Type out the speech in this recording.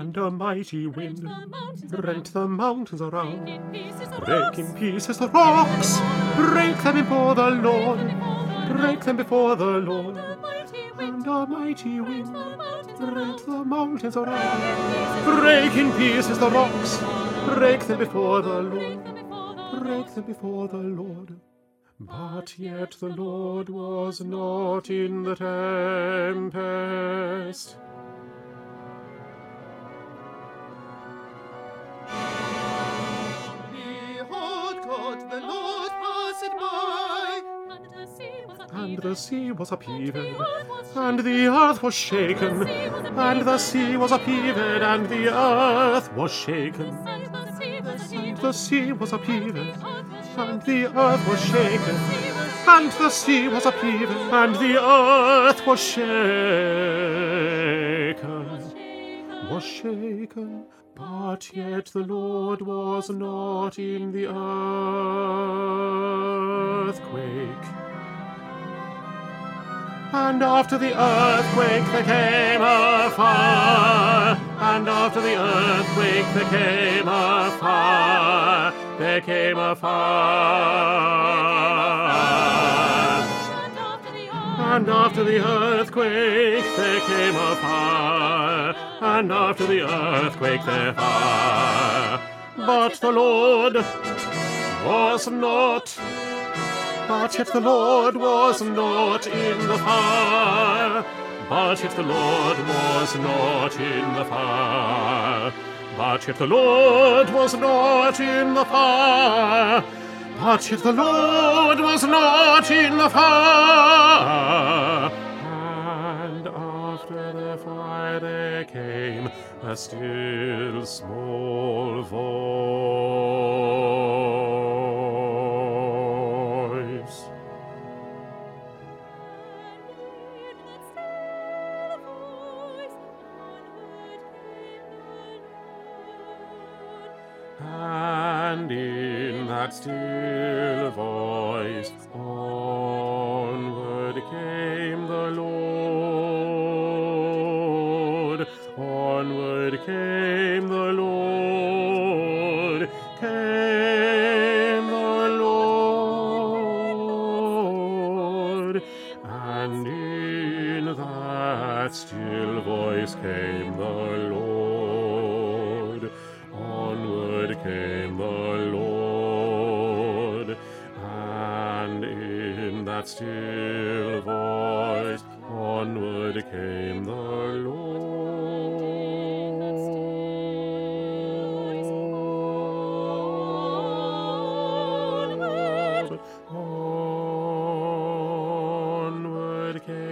and a mighty wind rent the mountains around. Break in pieces the rocks. Break them before the Lord. Break them before the Lord. And a mighty wind rent the mountains around. Break in pieces the rocks. Break them before the Lord. Break them before the Lord. But yet the Lord was not in the tempest. Behold, God the Lord passed by, And the sea was upheaved, and the earth was shaken. And the sea was upheaved, and the earth was shaken. And the sea was upheaved, and the earth was shaken. And the sea was upheaved, and the earth was shaken. But yet the Lord was not in the earthquake. And after the earthquake there came a fire. And after the earthquake there came a fire. There came a fire. And after the earthquake there came a fire. And after the earthquake there fire. But the Lord was not. But yet the Lord was not in the fire. But yet the Lord was not in the fire. But yet the Lord was not in the fire. But yet the Lord was not in the fire. And after the fire there came a still small voice. And in that still voice, onward came the Lord. Onward came the Lord. Came the Lord. And in that still voice came the Lord. Onward came the Lord, and in that still voice, onward came the Lord. Onward came